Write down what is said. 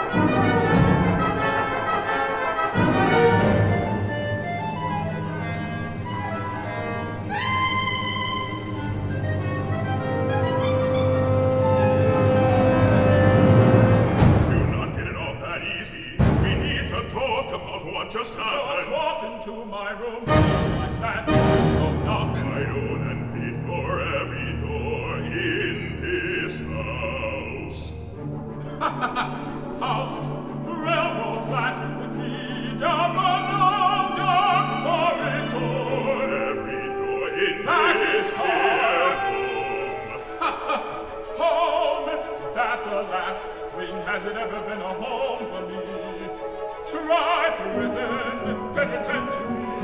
Just walk into my room, just like that. Don't knock. I own and beat for every door in this house. House, railroad flat, with me down the long dark corridor. Every door in this home. Home, that's a laugh. When has it ever been a home for me? Try prison, penitentiary.